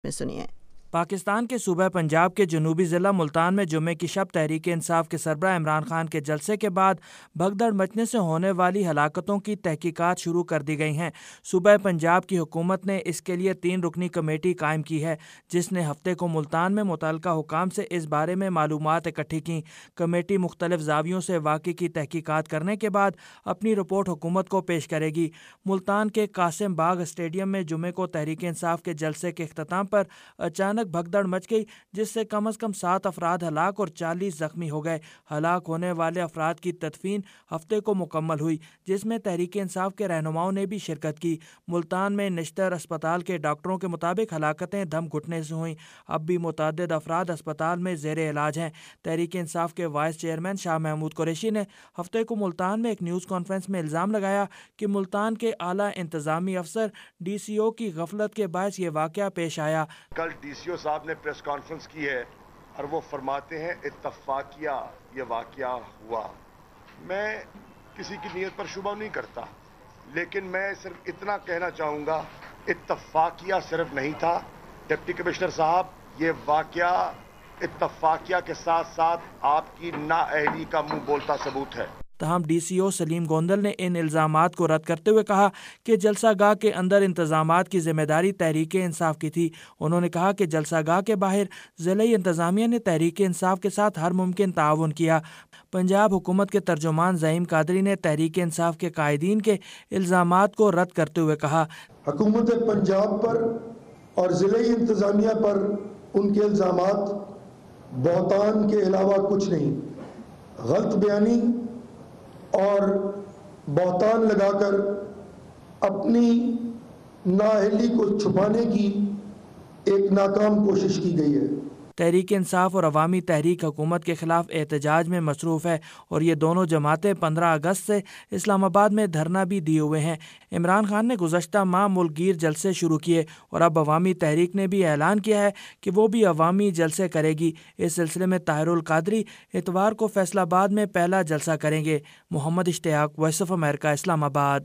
میں سنیے۔ پاکستان کے صوبہ پنجاب کے جنوبی ضلع ملتان میں جمعے کی شب تحریک انصاف کے سربراہ عمران خان کے جلسے کے بعد بھگدڑ مچنے سے ہونے والی ہلاکتوں کی تحقیقات شروع کر دی گئی ہیں۔ صوبہ پنجاب کی حکومت نے اس کے لیے 3 رکنی کمیٹی قائم کی ہے، جس نے ہفتے کو ملتان میں متعلقہ حکام سے اس بارے میں معلومات اکٹھی کیں۔ کمیٹی مختلف زاویوں سے واقعے کی تحقیقات کرنے کے بعد اپنی رپورٹ حکومت کو پیش کرے گی۔ ملتان کے قاسم باغ اسٹیڈیم میں جمعے کو تحریک انصاف کے جلسے کے اختتام پر اچانک بھگدڑ مچ گئی، جس سے کم از کم 7 افراد ہلاک اور 40 زخمی ہو گئے۔ ہلاک ہونے والے افراد کی تدفین ہفتے کو مکمل ہوئی، جس میں تحریک انصاف کے رہنماؤں نے بھی شرکت کی۔ ملتان میں نشتر اسپتال کے ڈاکٹروں کے مطابق ہلاکتیں دم گھٹنے سے ہوئیں۔ اب بھی متعدد افراد اسپتال میں زیر علاج ہیں۔ تحریک انصاف کے وائس چیئرمین شاہ محمود قریشی نے ہفتے کو ملتان میں ایک نیوز کانفرنس میں الزام لگایا کہ ملتان کے اعلیٰ انتظامی افسر ڈی سی او کی غفلت کے باعث یہ واقعہ پیش آیا۔ کل ڈی سی او صاحب نے پریس کانفرنس کی ہے اور وہ فرماتے ہیں اتفاقیہ یہ واقعہ ہوا۔ میں کسی کی نیت پر شبہ نہیں کرتا، لیکن میں صرف اتنا کہنا چاہوں گا اتفاقیہ صرف نہیں تھا۔ ڈپٹی کمشنر صاحب، یہ واقعہ اتفاقیہ کے ساتھ ساتھ آپ کی نااہلی کا منہ بولتا ثبوت ہے۔ تاہم ڈی سی او سلیم گوندل نے ان الزامات کو رد کرتے ہوئے کہا کہ جلسہ گاہ کے اندر انتظامات کی ذمہ داری تحریک انصاف کی تھی۔ انہوں نے کہا کہ جلسہ گاہ کے باہر ضلعی انتظامیہ نے تحریک انصاف کے ساتھ ہر ممکن تعاون کیا۔ پنجاب حکومت کے ترجمان زعیم قادری نے تحریک انصاف کے قائدین کے الزامات کو رد کرتے ہوئے کہا، حکومت پنجاب پر اور ضلعی انتظامیہ پر ان کے الزامات بہتان کے علاوہ کچھ نہیں، غلط بیانی اور بہتان لگا کر اپنی نااہلی کو چھپانے کی ایک ناکام کوشش کی گئی ہے۔ تحریک انصاف اور عوامی تحریک حکومت کے خلاف احتجاج میں مصروف ہے اور یہ دونوں جماعتیں 15 اگست سے اسلام آباد میں دھرنا بھی دیے ہوئے ہیں۔ عمران خان نے گزشتہ ماہ ملک گیر جلسے شروع کیے اور اب عوامی تحریک نے بھی اعلان کیا ہے کہ وہ بھی عوامی جلسے کرے گی۔ اس سلسلے میں طاہر القادری اتوار کو فیصل آباد میں پہلا جلسہ کریں گے۔ محمد اشتیاق، وائس آف امریکہ، اسلام آباد۔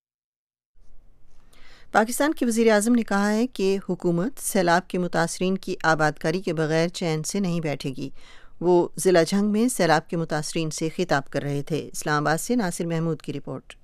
پاکستان کے وزیر اعظم نے کہا ہے کہ حکومت سیلاب کے متاثرین کی آبادکاری کے بغیر چین سے نہیں بیٹھے گی۔ وہ ضلع جھنگ میں سیلاب کے متاثرین سے خطاب کر رہے تھے۔ اسلام آباد سے ناصر محمود کی رپورٹ۔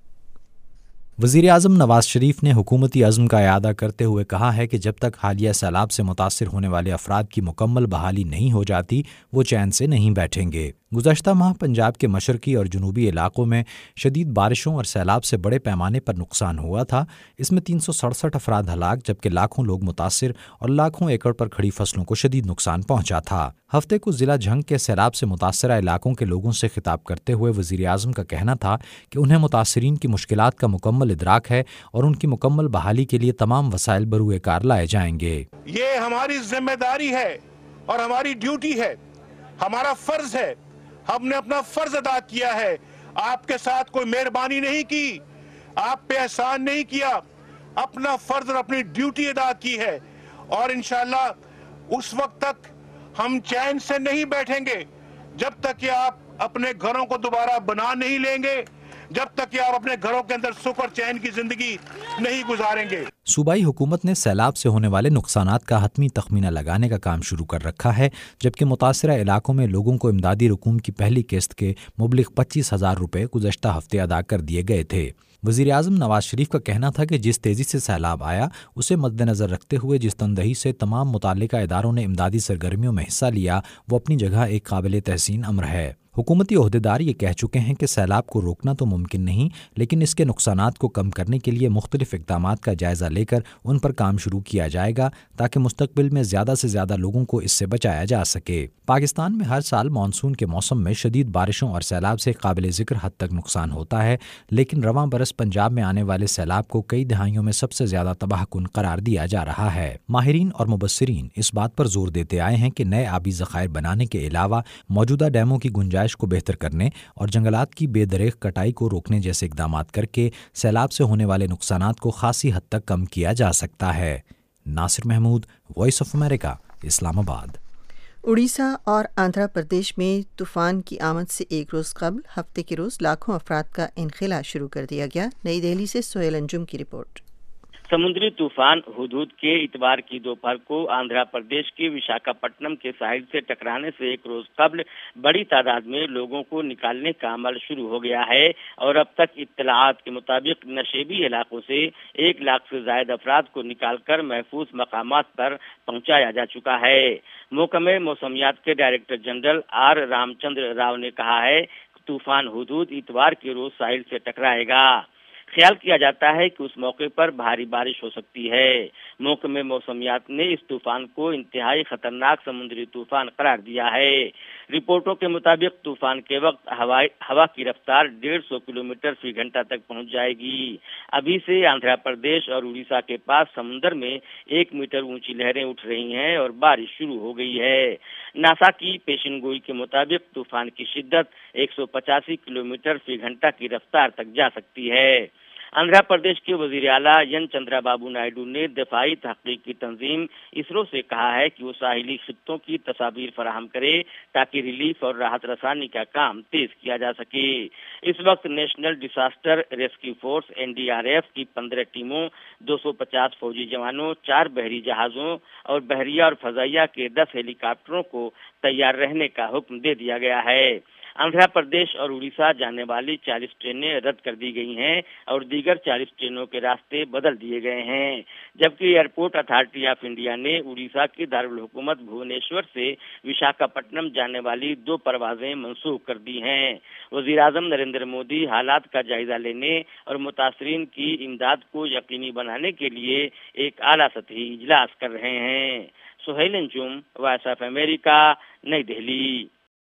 وزیر اعظم نواز شریف نے حکومتی عزم کا اعادہ کرتے ہوئے کہا ہے کہ جب تک حالیہ سیلاب سے متاثر ہونے والے افراد کی مکمل بحالی نہیں ہو جاتی وہ چین سے نہیں بیٹھیں گے۔ گزشتہ ماہ پنجاب کے مشرقی اور جنوبی علاقوں میں شدید بارشوں اور سیلاب سے بڑے پیمانے پر نقصان ہوا تھا۔ اس میں 367 افراد ہلاک جبکہ لاکھوں لوگ متاثر اور لاکھوں ایکڑ پر کھڑی فصلوں کو شدید نقصان پہنچا تھا۔ ہفتے کو ضلع جھنگ کے سیلاب سے متاثرہ علاقوں کے لوگوں سے خطاب کرتے ہوئے وزیر اعظم کا کہنا تھا کہ انہیں متاثرین کی مشکلات کا مکمل ادراک ہے اور ان کی مکمل بحالی کے لیے تمام وسائل بروئے کار لائے جائیں گے۔ یہ ہماری ذمہ داری ہے اور ہماری ڈیوٹی ہے، ہمارا فرض ہے۔ ہم نے اپنا فرض ادا کیا ہے۔ آپ کے ساتھ کوئی مہربانی نہیں کی، آپ پہ احسان نہیں کیا، اپنا فرض اور اپنی ڈیوٹی ادا کی ہے اور انشاءاللہ اس وقت تک ہم چین سے نہیں بیٹھیں گے جب تک کہ آپ اپنے گھروں کو دوبارہ بنا نہیں لیں گے، جب تک کہ آپ اپنے گھروں کے اندر سکھ اور چین کی زندگی نہیں گزاریں گے۔ صوبائی حکومت نے سیلاب سے ہونے والے نقصانات کا حتمی تخمینہ لگانے کا کام شروع کر رکھا ہے، جبکہ متاثرہ علاقوں میں لوگوں کو امدادی رقوم کی پہلی قسط کے مبلغ 25,000 روپے گزشتہ ہفتے ادا کر دیے گئے تھے۔ وزیر اعظم نواز شریف کا کہنا تھا کہ جس تیزی سے سیلاب آیا اسے مد نظر رکھتے ہوئے جس تندہی سے تمام متعلقہ اداروں نے امدادی سرگرمیوں میں حصہ لیا وہ اپنی جگہ ایک قابل تحسین امر ہے۔ حکومتی عہدیدار یہ کہہ چکے ہیں کہ سیلاب کو روکنا تو ممکن نہیں، لیکن اس کے نقصانات کو کم کرنے کے لیے مختلف اقدامات کا جائزہ لے کر ان پر کام شروع کیا جائے گا تاکہ مستقبل میں زیادہ سے زیادہ لوگوں کو اس سے بچایا جا سکے۔ پاکستان میں ہر سال مانسون کے موسم میں شدید بارشوں اور سیلاب سے قابل ذکر حد تک نقصان ہوتا ہے، لیکن رواں برس پنجاب میں آنے والے سیلاب کو کئی دہائیوں میں سب سے زیادہ تباہ کن قرار دیا جا رہا ہے۔ ماہرین اور مبصرین اس بات پر زور دیتے آئے ہیں کہ نئے آبی ذخائر بنانے کے علاوہ موجودہ ڈیموں کی گنجائش کو بہتر کرنے اور جنگلات کی بے دریغ کٹائی کو روکنے جیسے اقدامات کر کے سیلاب سے ہونے والے نقصانات کو خاصی حد تک کم کیا جا سکتا ہے۔ Nasir Mahmood, voice of America, Islamabad. Orissa اور آندھرا پردیش میں طوفان کی آمد سے ایک روز قبل ہفتے کے روز لاکھوں افراد کا انخلا شروع کر دیا گیا۔ نئی دہلی سے سہیل انجم کی رپورٹ۔ سمندری طوفان ہدہد کے اتوار کی دوپہر کو آندھرا پردیش کے وشاکھاپٹنم کے ساحل سے ٹکرانے سے ایک روز قبل بڑی تعداد میں لوگوں کو نکالنے کا عمل شروع ہو گیا ہے اور اب تک اطلاعات کے مطابق نشیبی علاقوں سے 1 لاکھ سے زائد افراد کو نکال کر محفوظ مقامات پر پہنچایا جا چکا ہے۔ محکمہ موسمیات کے director general R Ram Chandra Rao نے کہا ہے کہ طوفان ہدہد اتوار کے روز ساحل سے ٹکرائے گا۔ خیال کیا جاتا ہے کہ اس موقع پر بھاری بارش ہو سکتی ہے۔ محکمہ موسمیات نے اس طوفان کو انتہائی خطرناک سمندری طوفان قرار دیا ہے۔ رپورٹوں کے مطابق طوفان کے وقت ہوا کی رفتار 150 کلومیٹر فی گھنٹہ تک پہنچ جائے گی۔ ابھی سے آندھرا پردیش اور اڑیسہ کے پاس سمندر میں 1 میٹر اونچی لہریں اٹھ رہی ہیں اور بارش شروع ہو گئی ہے۔ ناسا کی پیشن گوئی کے مطابق طوفان کی شدت 185 کلومیٹر فی گھنٹہ کی رفتار تک جا سکتی ہے۔ آندھرا پردیش کے وزیر اعلیٰ این چندرا بابو نائیڈو نے دفاعی تحقیق کی تنظیم اسرو سے کہا ہے کہ وہ ساحلی خطوں کی تصاویر فراہم کرے تاکہ ریلیف اور راحت رسانی کا کام تیز کیا جا سکے۔ اس وقت national disaster rescue force NDRF کی 15 ٹیموں، 250 فوجی جوانوں، 4 بحری جہازوں اور بحریہ اور فضائیہ کے 10 ہیلی کاپٹروں کو تیار رہنے کا حکم دے دیا گیا ہے۔ آندھرا پردیش اور اڑیسہ جانے والی 40 ٹرینیں رد کر دی گئی ہیں اور دیگر 40 ٹرینوں کے راستے بدل دیے گئے ہیں، جبکہ ایئرپورٹ اتھارٹی آف انڈیا نے اڑیسہ کی دارالحکومت بھونیشور سے وشاکھاپٹنم جانے والی 2 پروازیں منسوخ کر دی ہیں۔ وزیر اعظم نریندر مودی حالات کا جائزہ لینے اور متاثرین کی امداد کو یقینی بنانے کے لیے ایک اعلیٰ سطحی اجلاس کر رہے ہیں۔ Suhail Anjum, voice of America, نئی دہلی۔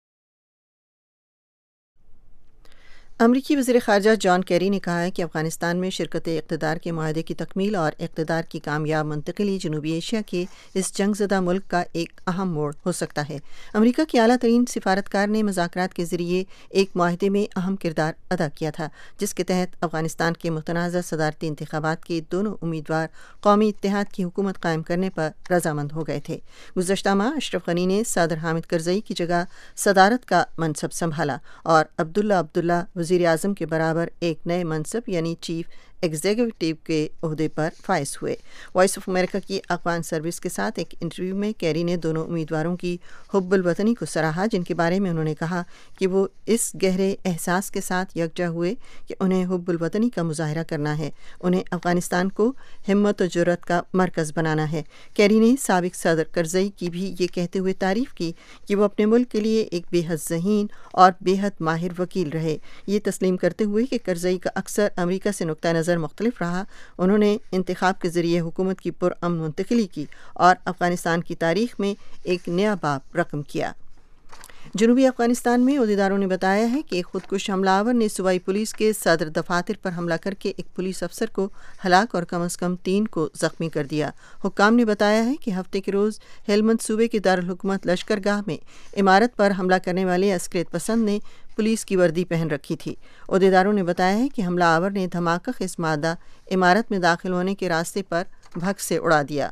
امریکی وزیر خارجہ جان کیری نے کہا ہے کہ افغانستان میں شرکت اقتدار کے معاہدے کی تکمیل اور اقتدار کی کامیاب منتقلی جنوبی ایشیا کے اس جنگ زدہ ملک کا ایک اہم موڑ ہو سکتا ہے۔ امریکہ کے اعلیٰ ترین سفارتکار نے مذاکرات کے ذریعے ایک معاہدے میں اہم کردار ادا کیا تھا، جس کے تحت افغانستان کے متنازع صدارتی انتخابات کے دونوں امیدوار قومی اتحاد کی حکومت قائم کرنے پر رضامند ہو گئے تھے۔ گزشتہ ماہ اشرف غنی نے صدر حامد کرزئی کی جگہ صدارت کا منصب سنبھالا اور عبداللہ وزیر اعظم کے برابر ایک نئے منصب یعنی چیف ایگزیکٹو کے عہدے پر فائز ہوئے۔ وائس آف امریکہ کی افغان سروس کے ساتھ ایک انٹرویو میں کیری نے دونوں امیدواروں کی حب الوطنی کو سراہا، جن کے بارے میں انہوں نے کہا کہ وہ اس گہرے احساس کے ساتھ یکجا ہوئے کہ انہیں حب الوطنی کا مظاہرہ کرنا ہے، انہیں افغانستان کو ہمت و جرأت کا مرکز بنانا ہے۔ کیری نے سابق صدر کرزئی کی بھی یہ کہتے ہوئے تعریف کی کہ وہ اپنے ملک کے لیے ایک بے حد ذہین اور بے حد ماہر وکیل رہے۔ یہ تسلیم کرتے ہوئے کہ کرزئی کا اکثر امریکہ سے نقطہ نظر مختلف رہا، انہوں نے انتخاب کے ذریعے حکومت کی پرامن منتقلی کی اور افغانستان کی تاریخ میں ایک نیا باب رقم کیا۔ جنوبی افغانستان میں عہدیداروں نے بتایا ہے کہ ایک خودکش حملہ آور نے صوبائی پولیس کے صدر دفاتر پر حملہ کر کے ایک پولیس افسر کو ہلاک اور کم از کم 3 کو زخمی کر دیا۔ حکام نے بتایا ہے کہ ہفتے کے روز ہیلمند صوبے کے دارالحکومت لشکرگاہ میں عمارت پر حملہ کرنے والے عسکریت پسند نے پولیس کی وردی پہن رکھی تھی۔ عہدیداروں نے بتایا ہے کہ حملہ آور نے دھماکہ خیز مادہ عمارت میں داخل ہونے کے راستے پر بھگ سے اڑا دیا۔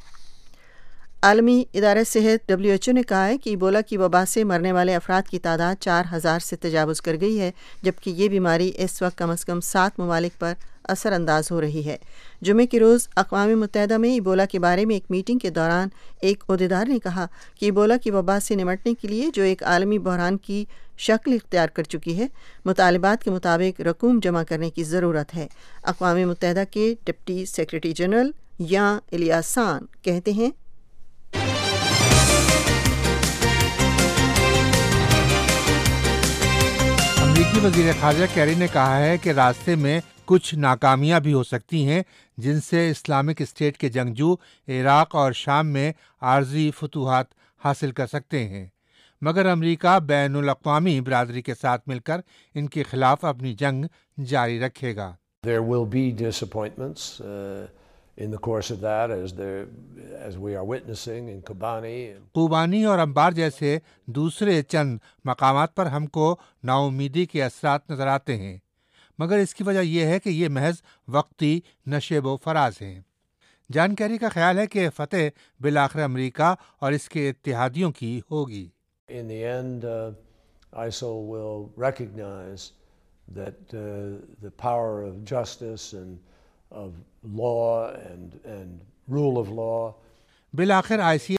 عالمی ادارہ صحت WHO نے کہا ہے کہ ایبولا کی وبا سے مرنے والے افراد کی تعداد 4000 سے تجاوز کر گئی ہے، جبکہ یہ بیماری اس وقت کم از کم 7 ممالک پر اثر انداز ہو رہی ہے۔ جمعے کے روز اقوام متحدہ میں ایبولا کے بارے میں ایک میٹنگ کے دوران ایک عہدیدار نے کہا کہ ایبولا کی وبا سے نمٹنے کے لیے جو ایک عالمی بحران کی شکل اختیار کر چکی ہے، مطالبات کے مطابق رقوم جمع کرنے کی ضرورت ہے۔ اقوام متحدہ کے deputy secretary general Jan Eliasson کہتے ہیں، امریکی وزیر خارجہ کیری نے کہا ہے کہ راستے میں کچھ ناکامیاں بھی ہو سکتی ہیں جن سے اسلامک اسٹیٹ کے جنگجو عراق اور شام میں عارضی فتوحات حاصل کر سکتے ہیں، مگر امریکہ بین الاقوامی برادری کے ساتھ مل کر ان کے خلاف اپنی جنگ جاری رکھے گا۔ There will be disappointments in the course of that as we are witnessing in Kobani. خوبانی اور انبار جیسے دوسرے چند مقامات پر ہم کو نا امیدی کے اثرات نظر آتے ہیں، مگر اس کی وجہ یہ ہے کہ یہ محض وقتی نشیب و فراز ہیں۔ جان کیری کا خیال ہے کہ فتح بالآخر امریکہ اور اس کے اتحادیوں کی ہوگی۔ In the end, ISIL will recognize that the power of justice and of law and rule of law. بالآخر ICA